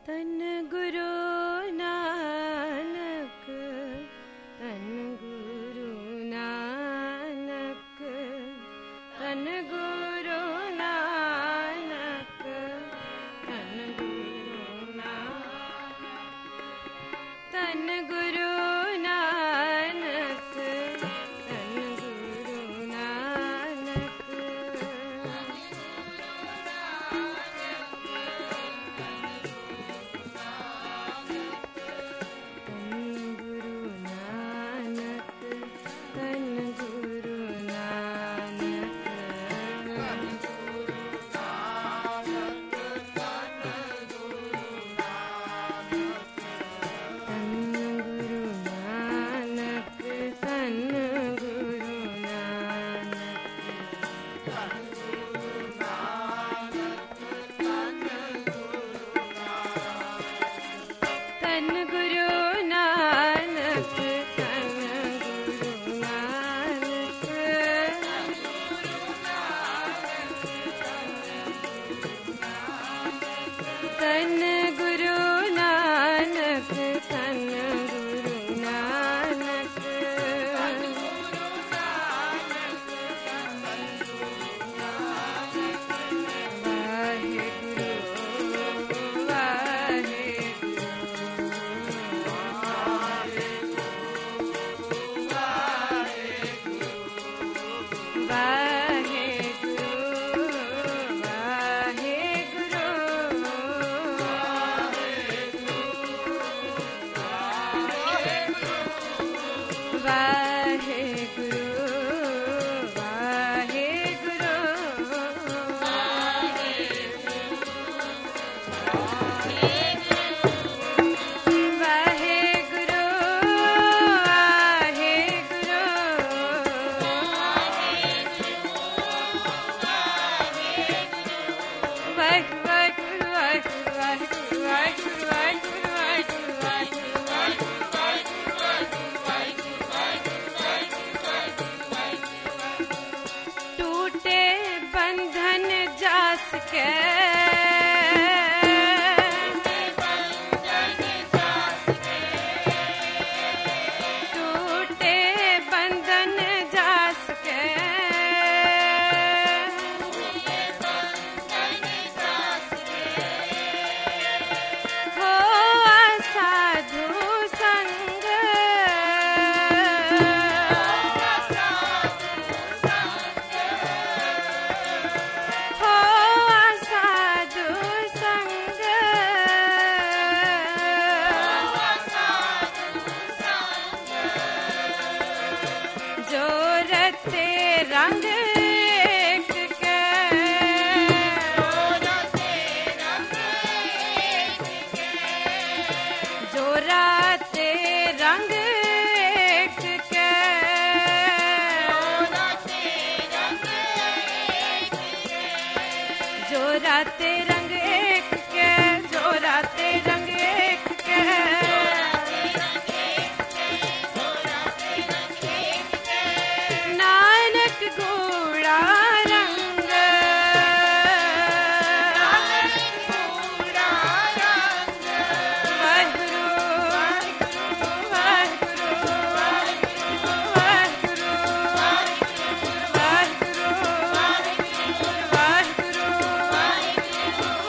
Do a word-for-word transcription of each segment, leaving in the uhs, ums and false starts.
तन गुरु नानक, तन गुरु नानक, तन गुरु नानक, तन गुरु नानक, तन गुरु नानक, तन गुरु नानक, तन गुरु नानक, तन गुरु नानक, टूटे बंधन जास के, टूटे बंधन जास के, हो साधु संग, हो साधु संग, जो रते रंग एक के, जो राते रंग एक के, जो राते रंग एक के, जो राते रंग एक के, नानक गूढ़ा रंग, वाहिगुरु वाहिगुरु वाहिगुरु वाहिगुरु वाहिगुरु वाहिगुरु वाहिगुरु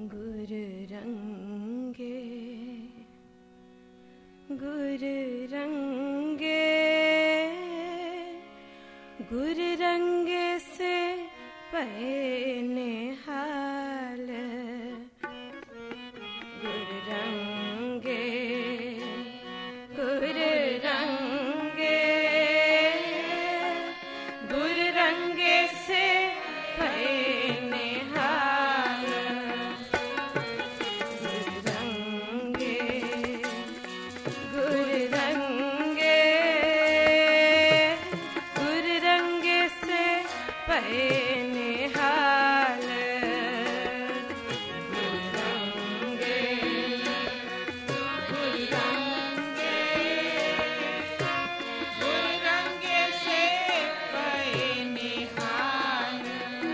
गुर रंगे गुर रंगे गुर रंगे से पहने हाल गुर रंगे गुर रंगे गुर रंगे से पहने हाल गुर रंगे गुर रंगे गुर रंगे से पहने हाल गुर रंगे गुर रंगे गुर रंगे से पहने हाल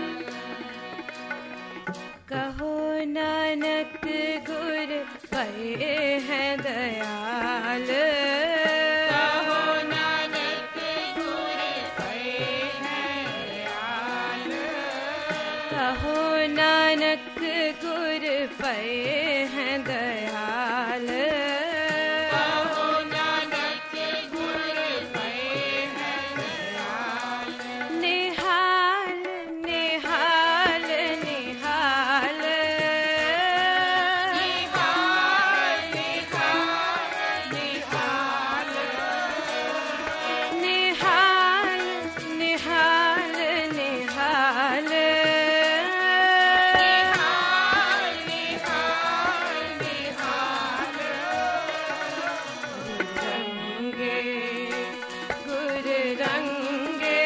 कहो नानक गुर पए हैं दयाल कहो नानक गुर पए हैं दयाल कहो नानक गुर पए हैं दयाल कहो नानक गुर पए हैं दयाल निहाल निहाल निहाल निहाल निहाल निहाल निहाल निहाल निहाल निहाल गुर रंगे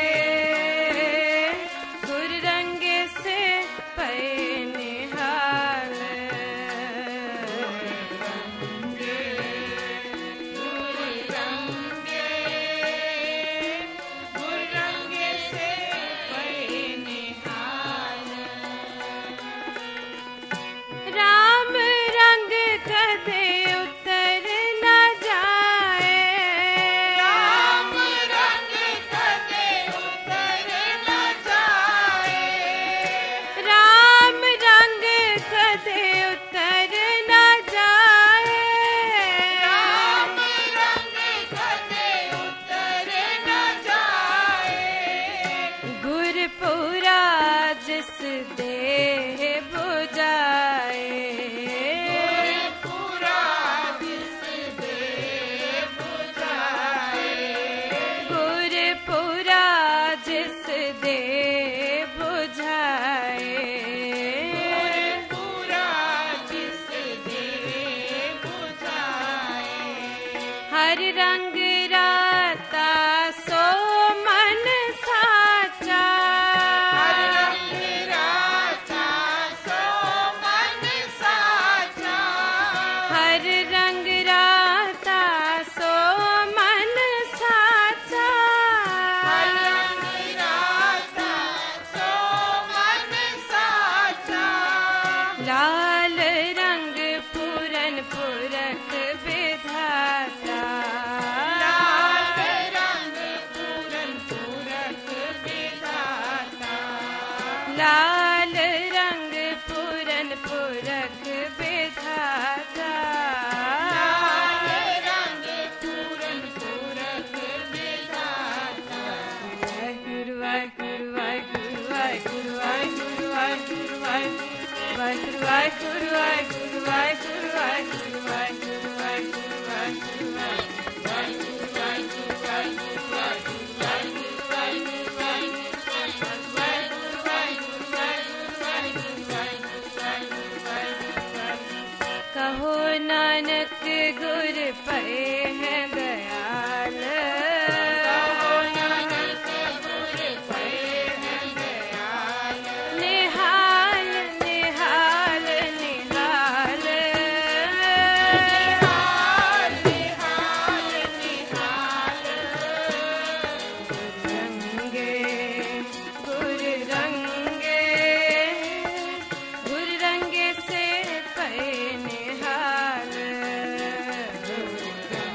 गुर रंगे से पहने हाल रंगे गुर रंगे गुर रंगे से पहने हाल राम रंग कदे उतर न जाए राम रंग कदे उतर न जाए राम रंग कदे उतर न जाए राम रंग कदे उतर न जाए गुरपुरा जिस देह बुझाए गुरपुरा जिस देह बुझाए गुरपुरा जिस देह बुझाए गुरपुरा जिस देह बुझाए हर रंग राता सो मन साचा हर रंग राता सो मन साचा हर रंग राता सो मन साचा हर रंग राता सो मन साचा लाल रंग पूरन पुरख विधाता लाल रंग पूरन पुरख विधाता लाल रंग पूरन पुरख विधाता लाल रंग पूरन पुरख विधाता गुरु वाहिगुरु वाहिगुरु वाहिगुरु वाहिगुरु वाहिगुरु वाहिगुरु वाहिगुरु वाहिगुरु वाहिगुरु वाहिगुरु वाहिगुरु वाहिगुरु वाहिगुरु वाहिगुरु कहो नानक गुर पए हैं दयाल कहो नानक गुर पए हैं दयाल निहाल निहाल निहाल निहाल निहाल निहाल गुर रंगे गुर रंगे गुर रंगे से पए निहाल गुर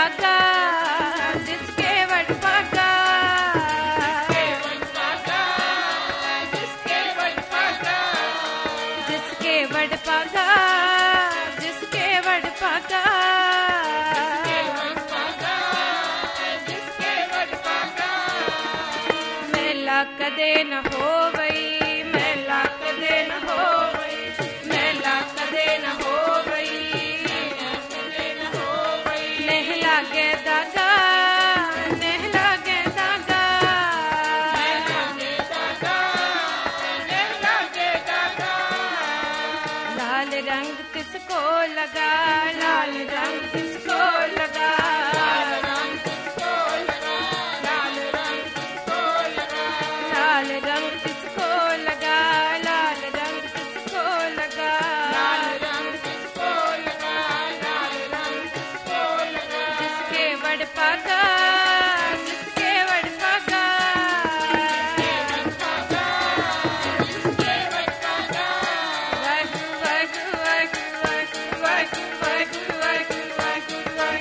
पागा जिसके वड पागा जिसके वड पागा जिसके वड पागा जिसके वड पागा जिसके वड पागा मेला कदे न होवई मेला कदे न होवई मेला कदे न होवई नहीं लागे दागा नहीं लागे दागा लाल रंग किसको लगा लाल रंग किसको लगा लाल रंग किसको लगा लाल रंग किसको लगा लाल रंग किसको लगा लाल रंग किसको लगा लाल रंग किसको लगा लाल रंग किसको लगा जिसके वड पागा जिसके वड पागा जिसके वड पागा वग वग वग वग वग वग वग वग वग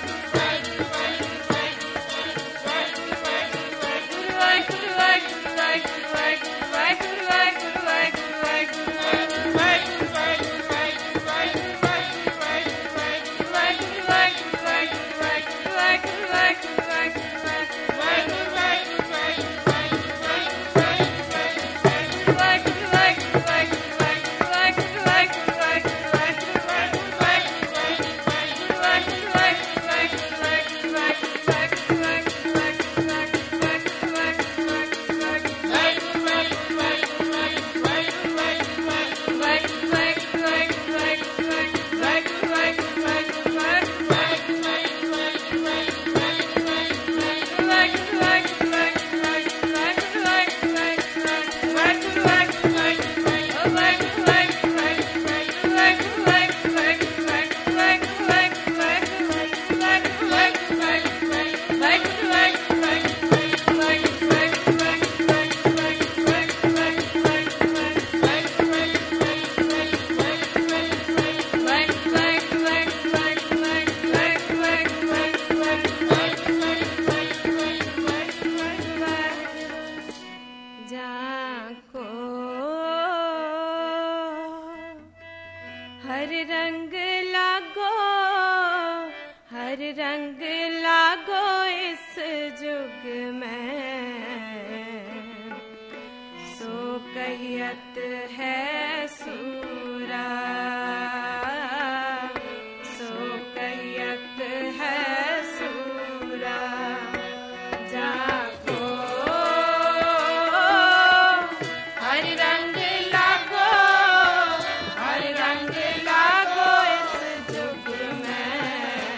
जाको हर रंग लागो हर रंग लागो इस जुग में सो कहियत है सूरा सो कहियत है सूरा जाको हर रंग लागो हर रंग लागो इस जुग में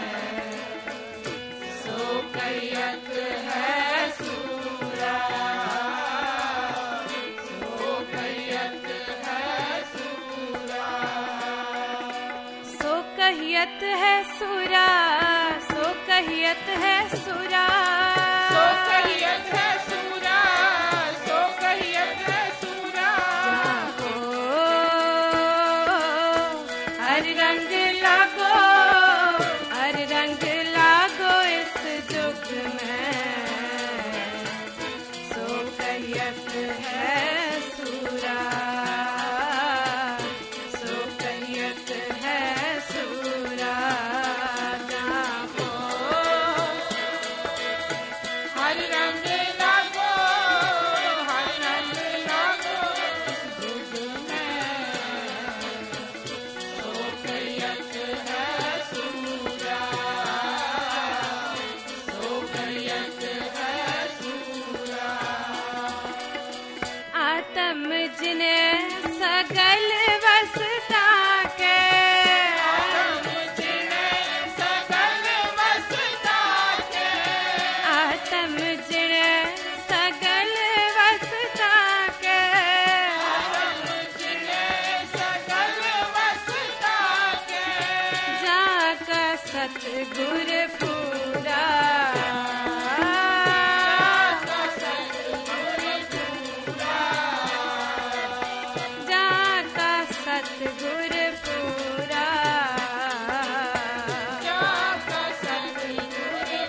सो कहियत है सूरा सो कहियत है सूरा सो कहियत है सूरा सो कहियत है सूरा सो कहियत है सूरा सो कहियत है सूरा जाको हर रंग लागो हर रंग लागो इस जुग में सो कहियत है सूरा सो कहियत है सूरा जाको हर रंग लागो हर रंग लागो जुग में सो कहियत है सूरा सो कहियत है सूरा आत्म जिने सगल वसता के आत्म जिने सगल वसता के आत्म जिने सगल वसता के आत्म जिने सगल वसता के जाका सतगुर पूरा जाका सतगुर पूरा जाका सतगुर पूरा जाका सतगुर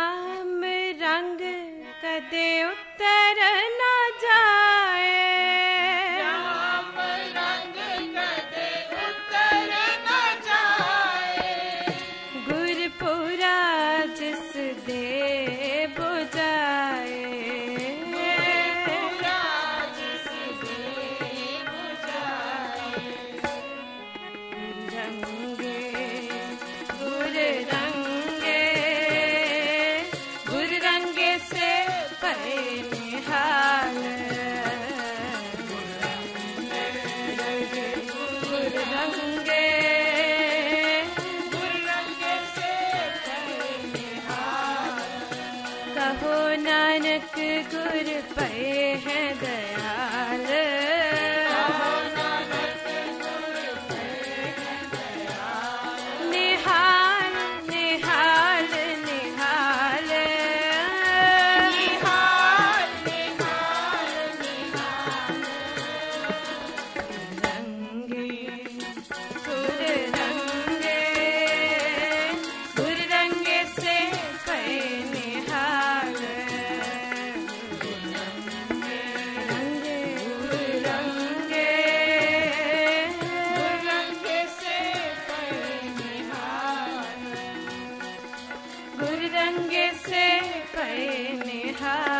राम रंग कदे उतर न जाए, राम रंग कदे उतर न जाए, गुरपुरा जिस दे बुझाए, गुरपुरा जिस दे बुझाए, रंगे गुर रंगे, गुर रंगे से पै निहाल, गुर रंगे गुर रंगे से पै निहाल, कहो नानक गुर पै है दयाल, कहो नानक गुर पै है दयाल, निहाल निहाल निहाल, निहाल निहाल निहाल, रंगे गुर रंगे, गुर रंगे से पै निहाल, रंगे गुर रंगे, गुर रंगे से पै निहाल, गुर रंगे से पै निहाल।